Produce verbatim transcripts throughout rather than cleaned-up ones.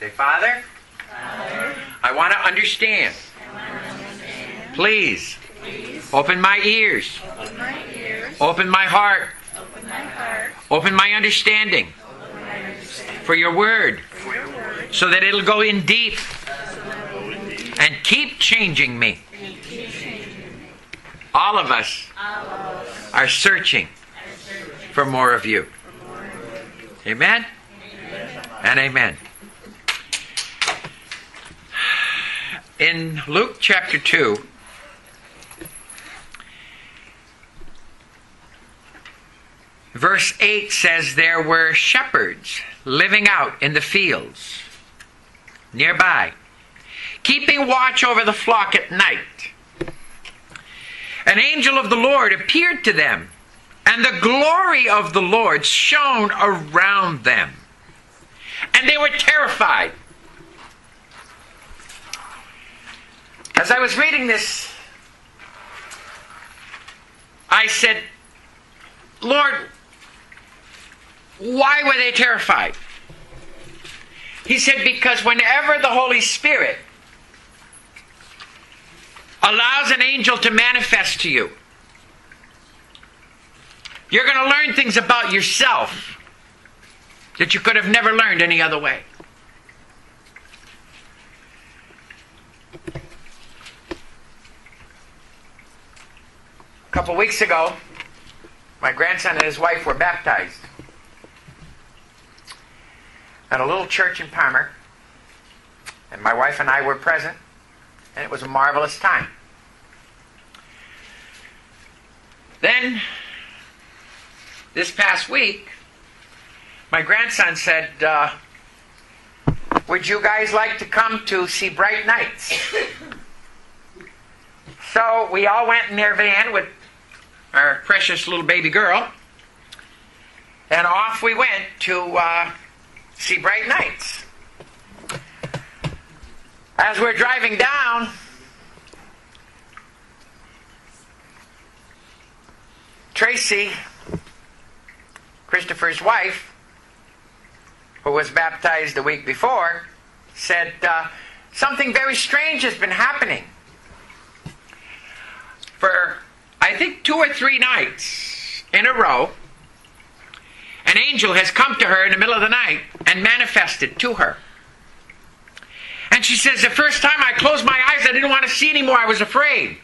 Say, Father, Father, I want to understand. I want to understand. Please, Please open my ears, open my ears, open my heart, open my heart, open my understanding open my understanding for your word, for your word, so that it'll go in deep so that it will be and keep changing me. and keep changing me. All of us All of us are searching are searching for more of you. for more of you. Amen and amen. In Luke chapter two, verse eight says, there were shepherds living out in the fields nearby, keeping watch over the flock at night. An angel of the Lord appeared to them, and the glory of the Lord shone around them, and they were terrified. As I was reading this, I said, Lord, why were they terrified? He said, because whenever the Holy Spirit allows an angel to manifest to you, you're going to learn things about yourself that you could have never learned any other way. A couple weeks ago, my grandson and his wife were baptized at a little church in Palmer, and my wife and I were present, and it was a marvelous time. Then, this past week, my grandson said, uh, would you guys like to come to see Bright Nights? So we all went in their van with our precious little baby girl, and off we went to uh, see Bright Nights. As we're driving down, Tracy, Christopher's wife, who was baptized the week before, said, uh, something very strange has been happening. For, I think, two or three nights in a row, an angel has come to her in the middle of the night and manifested to her. And she says, the first time I closed my eyes, I didn't want to see anymore. I was afraid.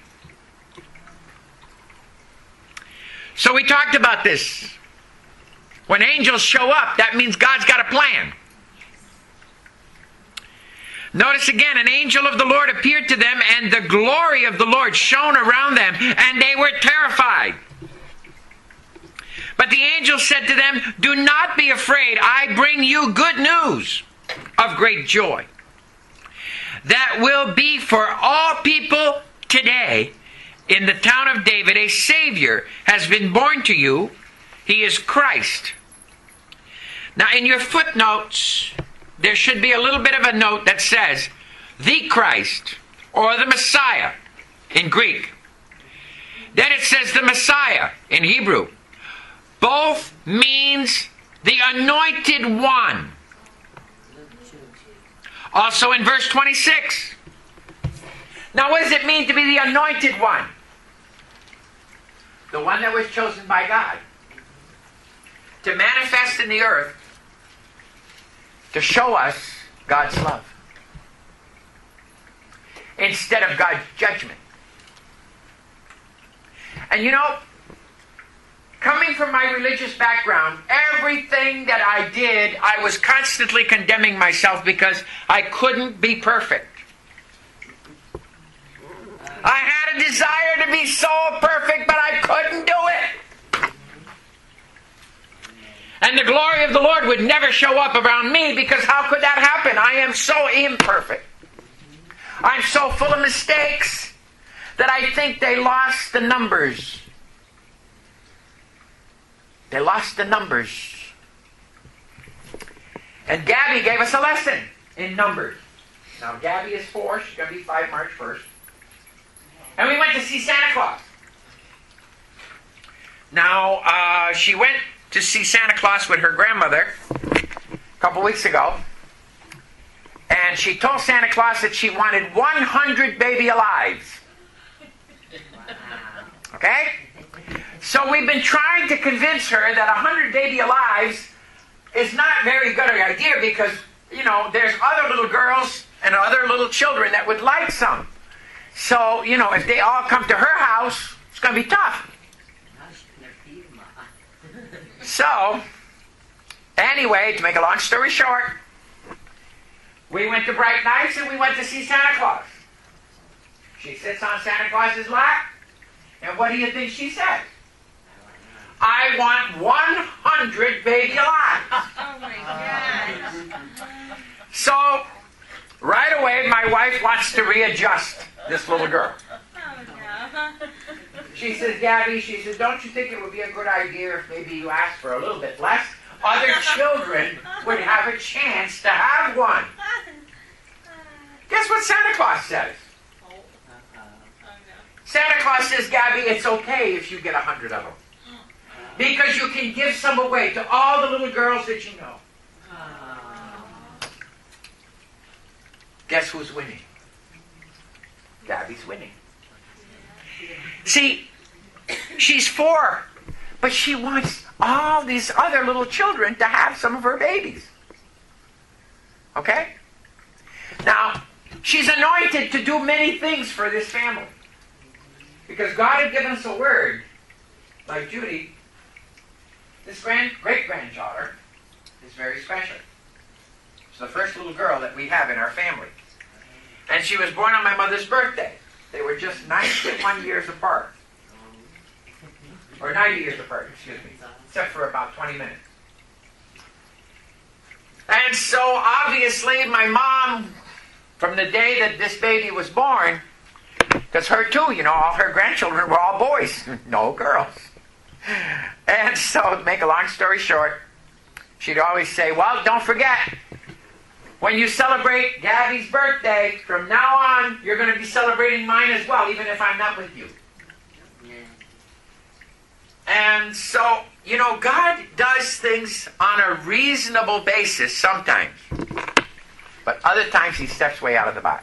So we talked about this. When angels show up, that means God's got a plan. Notice again, an angel of the Lord appeared to them, and the glory of the Lord shone around them, and they were terrified. But the angel said to them, do not be afraid. I bring you good news of great joy that will be for all people today. In the town of David, a Savior has been born to you. He is Christ. Now, in your footnotes, there should be a little bit of a note that says, the Christ, or the Messiah, in Greek. Then it says the Messiah, in Hebrew. Both means the anointed one. Also in verse twenty-six. Now, what does it mean to be the anointed one? The one that was chosen by God to manifest in the earth, to show us God's love instead of God's judgment. And you know, coming from my religious background, everything that I did, I was constantly condemning myself because I couldn't be perfect. I had a desire to be so perfect, but I couldn't do it. And the glory of the Lord would never show up around me, because how could that happen? I am so imperfect. I'm so full of mistakes that I think they lost the numbers. They lost the numbers. And Gabby gave us a lesson in numbers. Now, Gabby is four. She's going to be five March first. And we went to see Santa Claus. Now, uh, she went to see Santa Claus with her grandmother a couple weeks ago. And she told Santa Claus that she wanted one hundred baby alives. Okay? So we've been trying to convince her that one hundred baby alives is not very good an idea because, you know, there's other little girls and other little children that would like some. So, you know, if they all come to her house, it's going to be tough. So, anyway, to make a long story short, we went to Bright Nights and we went to see Santa Claus. She sits on Santa Claus's lap, and what do you think she said? I want one hundred baby alive. Oh my God. So, right away, my wife wants to readjust this little girl. Oh no. She says, Gabby, she says, don't you think it would be a good idea if maybe you asked for a little bit less? Other children would have a chance to have one. Guess what Santa Claus says? Oh. Oh no. Santa Claus says, Gabby, it's okay if you get a hundred of them. Because you can give some away to all the little girls that you know. Guess who's winning? Gabby's winning. See, she's four, but she wants all these other little children to have some of her babies. Okay? Now, she's anointed to do many things for this family. Because God had given us a word, like Judy, this grand, great-granddaughter is very special. It's the first little girl that we have in our family. And she was born on my mother's birthday. They were just ninety-one years apart. Or ninety years apart, excuse me. Except for about twenty minutes. And so, obviously, my mom, from the day that this baby was born, because her too, you know, all her grandchildren were all boys, no girls. And so, to make a long story short, she'd always say, well, don't forget, when you celebrate Gabby's birthday, from now on, you're going to be celebrating mine as well, even if I'm not with you. And so, you know, God does things on a reasonable basis sometimes. But other times he steps way out of the box.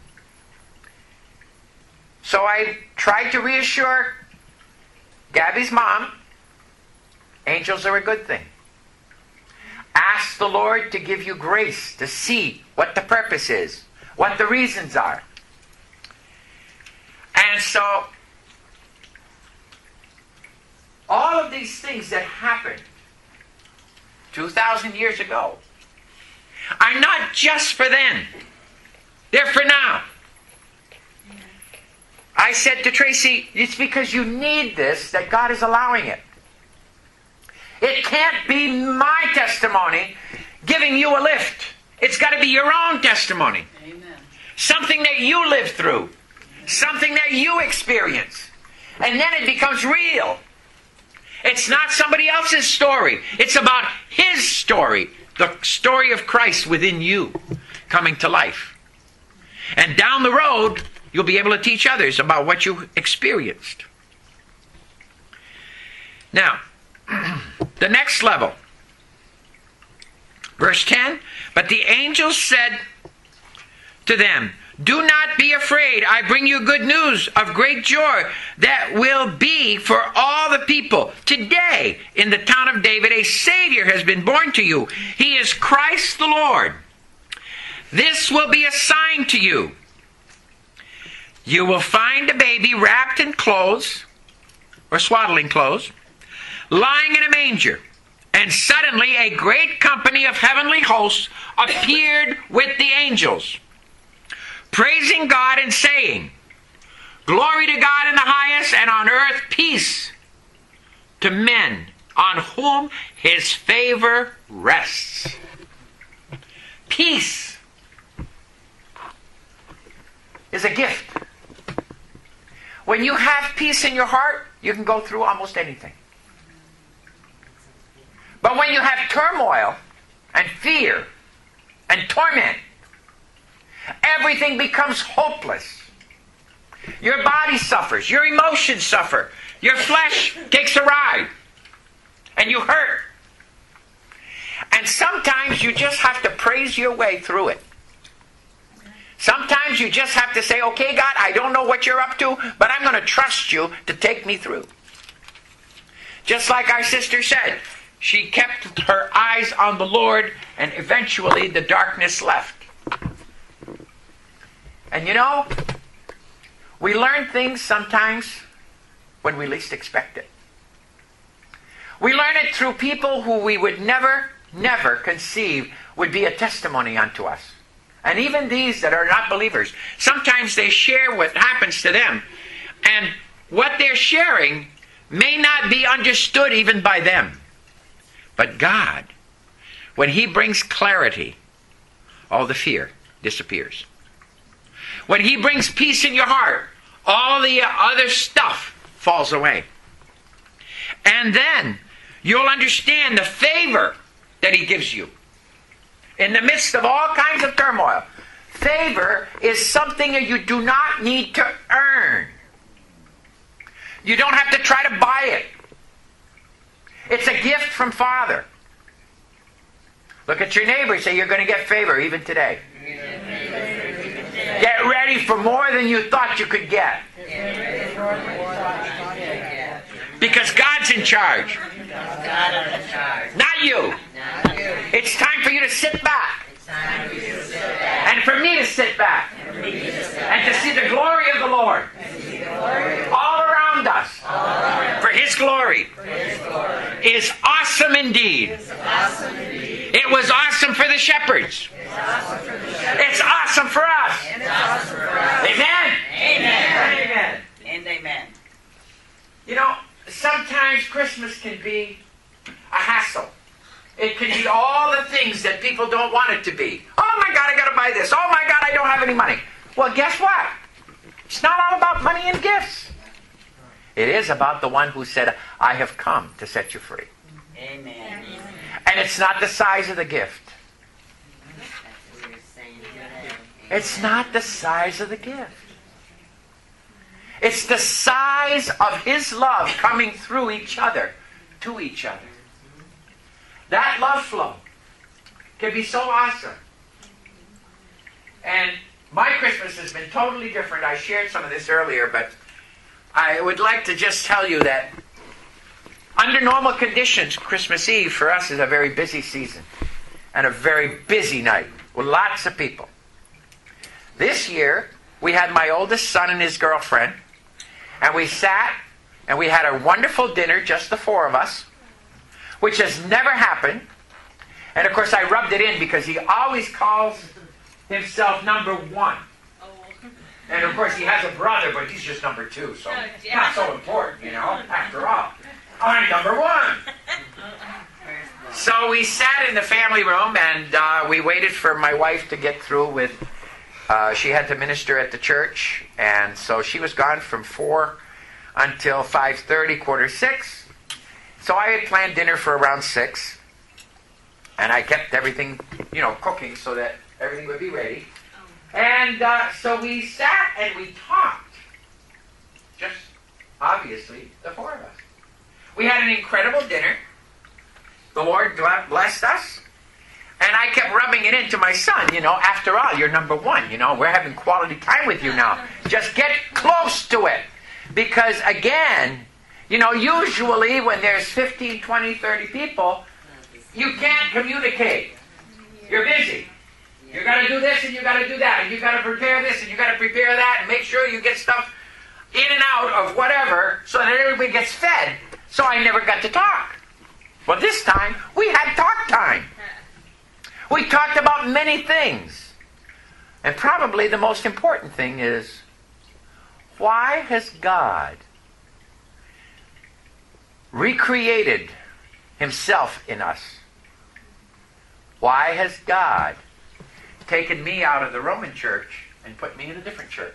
So I tried to reassure Gabby's mom, angels are a good thing. Ask the Lord to give you grace to see what the purpose is, what the reasons are. And so, all of these things that happened two thousand years ago are not just for then. They're for now. I said to Tracy, it's because you need this that God is allowing it. It can't be my testimony giving you a lift. It's got to be your own testimony. Amen. Something that you live through. Something that you experience. And then it becomes real. It's not somebody else's story. It's about His story. The story of Christ within you coming to life. And down the road, you'll be able to teach others about what you experienced. Now, the next level. Verse ten, but the angels said to them, do not be afraid. I bring you good news of great joy that will be for all the people. Today, in the town of David, a Savior has been born to you. He is Christ the Lord. This will be a sign to you. You will find a baby wrapped in clothes, or swaddling clothes, lying in a manger. And suddenly a great company of heavenly hosts appeared with the angels, praising God and saying, glory to God in the highest, and on earth peace to men on whom His favor rests. Peace is a gift. When you have peace in your heart, you can go through almost anything. But when you have turmoil and fear and torment, everything becomes hopeless. Your body suffers. Your emotions suffer. Your flesh takes a ride. And you hurt. And sometimes you just have to praise your way through it. Sometimes you just have to say, okay, God, I don't know what you're up to, but I'm going to trust you to take me through. Just like our sister said, she kept her eyes on the Lord, and eventually the darkness left. And you know, we learn things sometimes when we least expect it. We learn it through people who we would never, never conceive would be a testimony unto us. And even these that are not believers, sometimes they share what happens to them. And what they're sharing may not be understood even by them. But God, when He brings clarity, all the fear disappears. When He brings peace in your heart, all the other stuff falls away. And then you'll understand the favor that He gives you. In the midst of all kinds of turmoil, favor is something that you do not need to earn. You don't have to try to buy it. It's a gift from Father. Look at your neighbor and say, you're going to get favor even today. Get ready for more than you thought you could get. Because God's in charge. Not you. It's time for you to sit back. And for me to sit back. And to see the glory of the Lord. All around us. For His glory. Is awesome indeed. It was awesome for the shepherds. It's awesome for us. Amen? Amen. Amen. And amen. You know, sometimes Christmas can be a hassle. It can be all the things that people don't want it to be. Oh my God, I got to buy this. Oh my God, I don't have any money. Well, guess what? It's not all about money and gifts. It is about the one who said, I have come to set you free. Amen. And it's not the size of the gift. It's not the size of the gift. It's the size of His love coming through each other, to each other. That love flow can be so awesome. And my Christmas has been totally different. I shared some of this earlier, but I would like to just tell you that under normal conditions, Christmas Eve for us is a very busy season and a very busy night with lots of people. This year, we had my oldest son and his girlfriend, and we sat and we had a wonderful dinner, just the four of us, which has never happened. And of course, I rubbed it in because he always calls himself number one. And of course, he has a brother, but he's just number two, so not so important, you know, after all. I'm number one. So we sat in the family room, and uh, we waited for my wife to get through with, uh, she had to minister at the church, and so she was gone from four until five thirty, quarter six. So I had planned dinner for around six, and I kept everything, you know, cooking so that everything would be ready. And uh, so we sat and we talked. Just, obviously, the four of us. We had an incredible dinner. The Lord blessed us. And I kept rubbing it into my son, you know, after all, you're number one, you know, we're having quality time with you now. Just get close to it. Because, again, you know, usually when there's fifteen, twenty, thirty people, you can't communicate. You're busy. You got to do this and you got to do that, and you got to prepare this and you got to prepare that, and make sure you get stuff in and out of whatever so that everybody gets fed. So I never got to talk. Well, this time we had talk time. We talked about many things, and probably the most important thing is, why has God recreated Himself in us? Why has God taken me out of the Roman church and put me in a different church?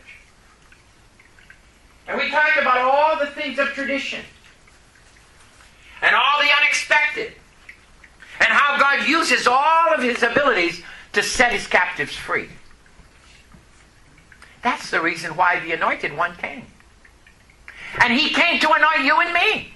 And we talked about all the things of tradition and all the unexpected, and how God uses all of His abilities to set His captives free. That's the reason why the Anointed One came. And He came to anoint you and me.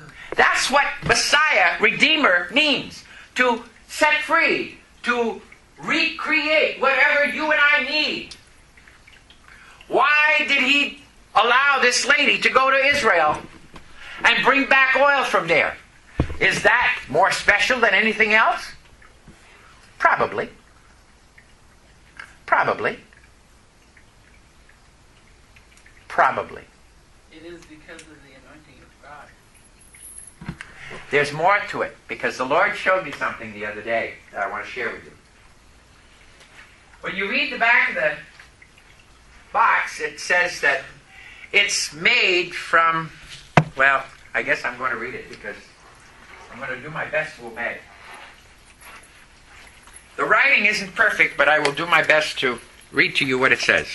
That's what Messiah, Redeemer, means. To set free, to recreate whatever you and I need. Why did he allow this lady to go to Israel and bring back oil from there? Is that more special than anything else? Probably. Probably. Probably. It is because of the anointing of God. There's more to it, because the Lord showed me something the other day that I want to share with you. When you read the back of the box, it says that it's made from, well, I guess I'm going to read it because I'm going to do my best to obey. The writing isn't perfect, but I will do my best to read to you what it says.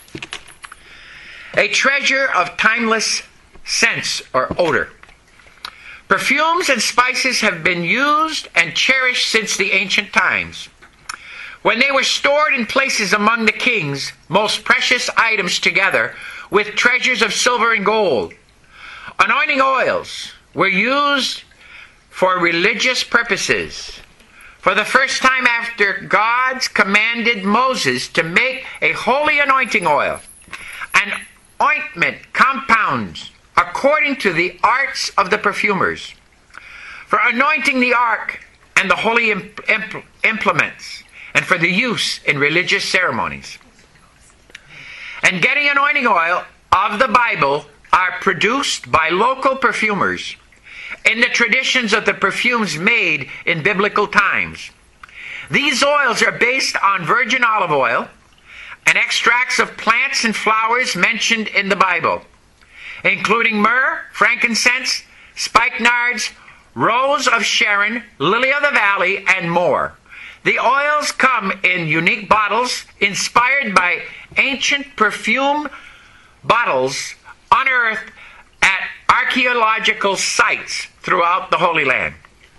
A treasure of timeless scents or odor. Perfumes and spices have been used and cherished since the ancient times. When they were stored in places among the kings, most precious items together with treasures of silver and gold. Anointing oils were used for religious purposes. For the first time after God commanded Moses to make a holy anointing oil, an ointment compounds according to the arts of the perfumers, for anointing the ark and the holy imp- impl- implements, and for the use in religious ceremonies. And getting anointing oil of the Bible are produced by local perfumers in the traditions of the perfumes made in biblical times. These oils are based on virgin olive oil and extracts of plants and flowers mentioned in the Bible, including myrrh, frankincense, spikenards, rose of Sharon, lily of the valley, and more. The oils come in unique bottles inspired by ancient perfume bottles unearthed at archaeological sites throughout the Holy Land.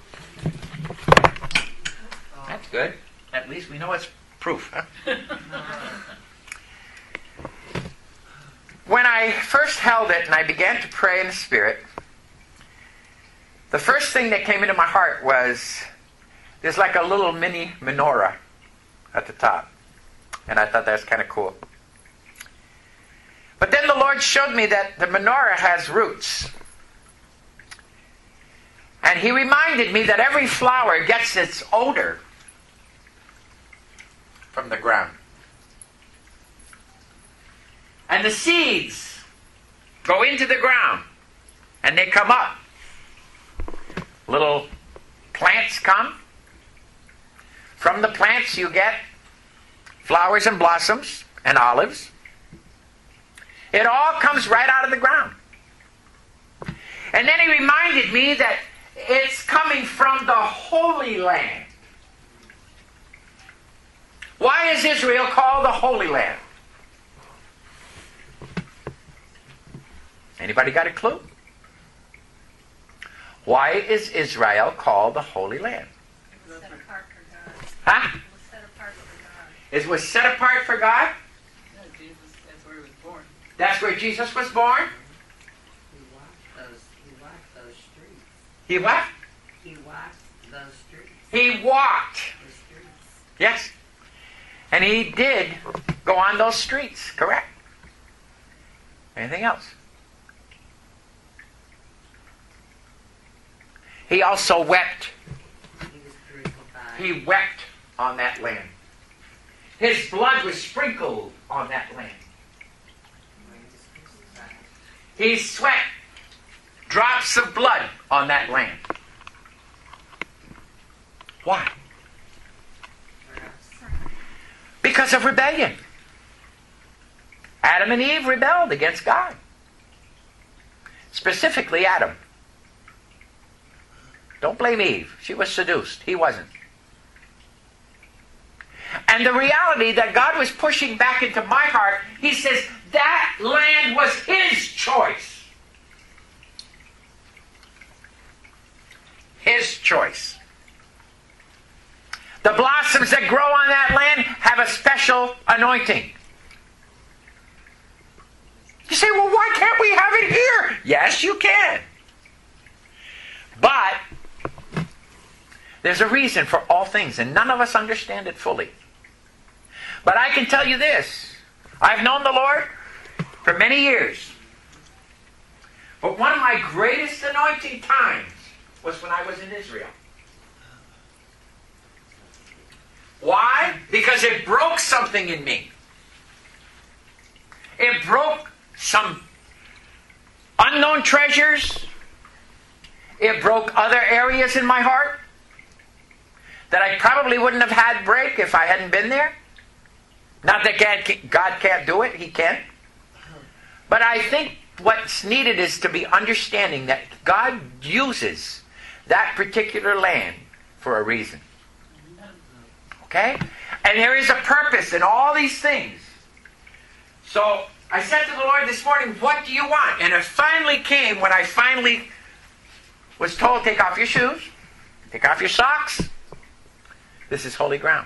That's good. At least we know it's proof, huh? When I first held it and I began to pray in the Spirit, the first thing that came into my heart was there's like a little mini menorah at the top. And I thought that's kind of cool. But then the Lord showed me that the menorah has roots. And He reminded me that every flower gets its odor from the ground. And the seeds go into the ground and they come up. Little plants come. From the plants you get flowers and blossoms and olives. It all comes right out of the ground. And then He reminded me that it's coming from the Holy Land. Why is Israel called the Holy Land? Anybody got a clue? Why is Israel called the Holy Land? It was set apart for God. Huh? It was set apart for God. It was set apart for God? No, Jesus, that's where He was born. That's where Jesus was born? He walked those, he walked those streets. He what? He walked those streets. He walked. The streets. Yes. And He did go on those streets, correct? Anything else? He also wept. He was crucified. He wept on that land. His blood was sprinkled on that land. When he was crucified. He sweat drops of blood on that land. Why? For us. Because of rebellion. Adam and Eve rebelled against God. Specifically Adam. Don't blame Eve. She was seduced. He wasn't. And the reality that God was pushing back into my heart, He says, that land was His choice. His choice. The blossoms that grow on that land have a special anointing. You say, well, why can't we have it here? Yes, you can. But There's a reason for all things, and none of us understand it fully. But I can tell you this. I've known the Lord for many years. But one of my greatest anointing times was when I was in Israel. Why? Because it broke something in me. It broke some unknown treasures. It broke other areas in my heart that I probably wouldn't have had break if I hadn't been there. Not that God, God can't do it. He can. But I think what's needed is to be understanding that God uses that particular land for a reason. Okay? And there is a purpose in all these things. So I said to the Lord this morning, what do you want? And it finally came when I finally was told, take off your shoes, take off your socks. This is holy ground.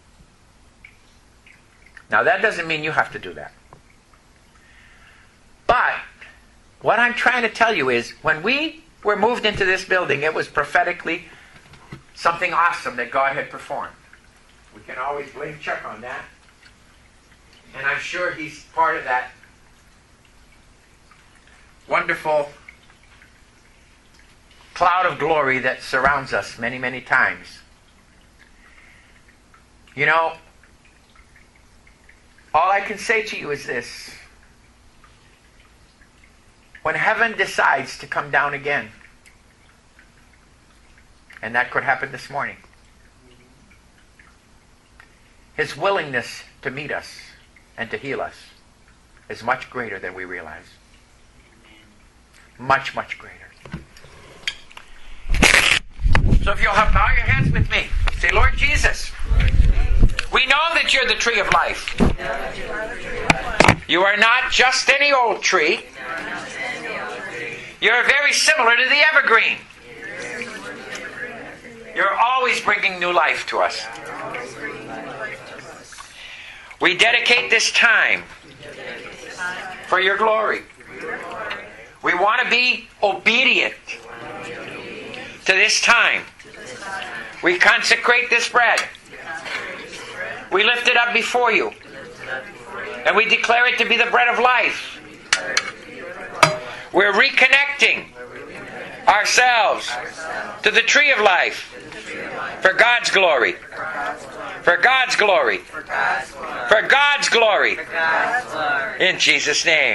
Now that doesn't mean you have to do that. But what I'm trying to tell you is, when we were moved into this building, it was prophetically something awesome that God had performed. We can always blame Chuck on that. And I'm sure he's part of that wonderful cloud of glory that surrounds us many, many times. You know, all I can say to you is this. When heaven decides to come down again, and that could happen this morning, His willingness to meet us and to heal us is much greater than we realize. Much, much greater. So if you'll have, bow your heads with me. Say, Lord Jesus, we know that you're the tree of life. You are not just any old tree. You're very similar to the evergreen. You're always bringing new life to us. We dedicate this time for your glory. We want to be obedient to this time. We consecrate this bread. We lift it up before you. And we declare it to be the bread of life. We're reconnecting ourselves to the tree of life for God's glory. For God's glory. For God's glory. In Jesus' name.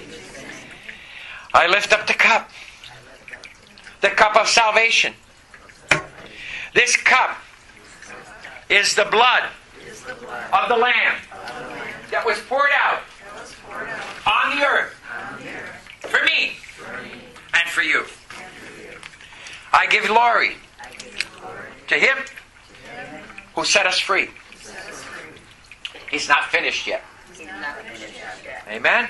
I lift up the cup. The cup of salvation. This cup is the blood of the Lamb that was poured out on the earth for me and for you. I give glory to Him who set us free. He's not finished yet. Amen?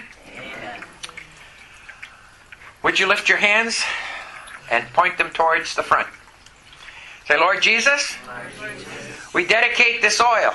Would you lift your hands and point them towards the front? Say, Lord Jesus, we dedicate this oil.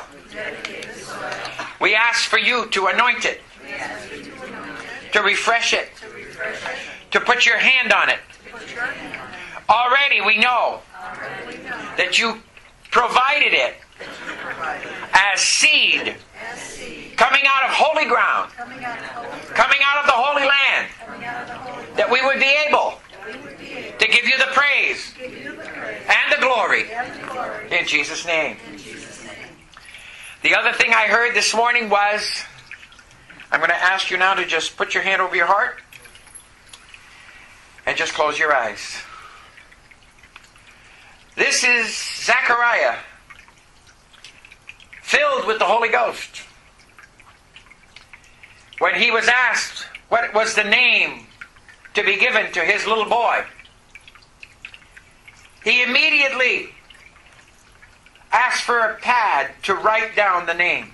We ask for you to anoint it, to refresh it, to put your hand on it. Already we know that you provided it as seed coming out of holy ground, coming out of the Holy Land, that we would be able to give you the praise and the glory in Jesus' name. The other thing I heard this morning was, I'm going to ask you now to just put your hand over your heart and just close your eyes. This is Zechariah, filled with the Holy Ghost. When he was asked what was the name to be given to his little boy, he immediately asked for a pad to write down the name.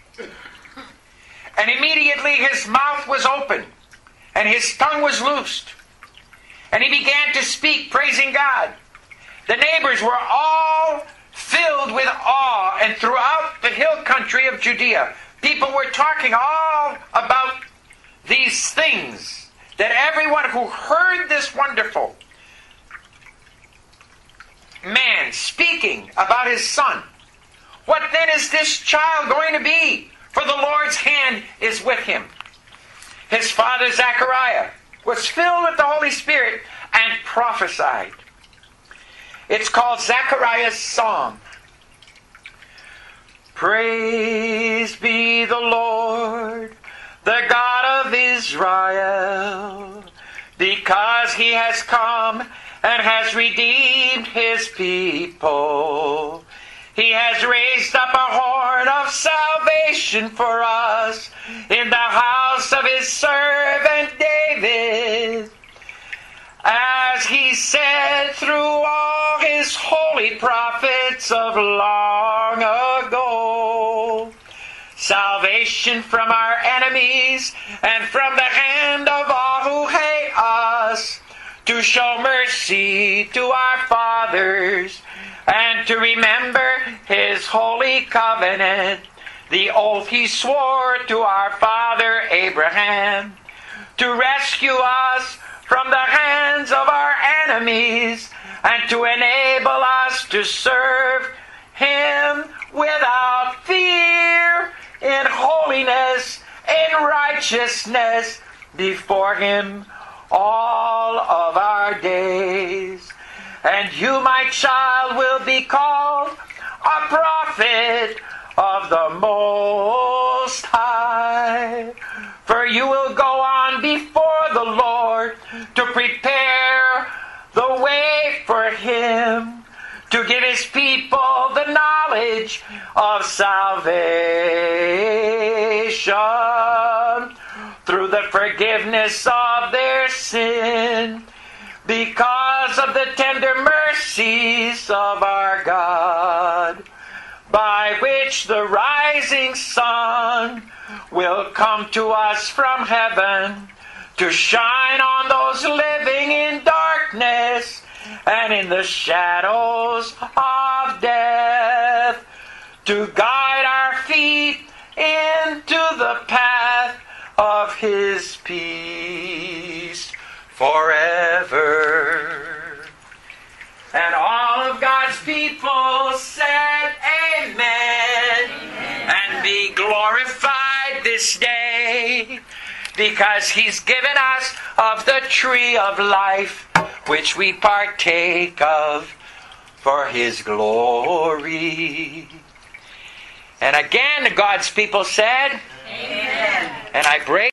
And immediately his mouth was open and his tongue was loosed. And he began to speak, praising God. The neighbors were all filled with awe, and throughout the hill country of Judea, people were talking all about these things, that everyone who heard this wonderful man speaking about his son. What then is this child going to be? For the Lord's hand is with him. His father Zechariah was filled with the Holy Spirit and prophesied. It's called Zechariah's Psalm. Praise be the Lord, the God of Israel, because he has come and has redeemed his people. He has raised up a horn of salvation for us in the house of his servant David, as he said through all his holy prophets of long ago. Salvation from our enemies and from the hand of all who hate us, to show mercy to our fathers, and to remember his holy covenant, the oath he swore to our father Abraham, to rescue us from the hands of our enemies, and to enable us to serve him without fear, in holiness, in righteousness, before him all of our days. And you, my child, will be called a prophet of the Most High. For you will go on before the Lord to prepare the way for him, to give his people the knowledge of salvation through the forgiveness of their sin, because of the tender mercies of our God, by which the rising sun will come to us from heaven, to shine on those living in darkness and in the shadows of death, to guide our feet into the path of his peace forever. And all of God's people said, Amen, Amen. And be glorified this day, because he's given us of the tree of life, which we partake of for his glory. And again, God's people said, Amen. And I break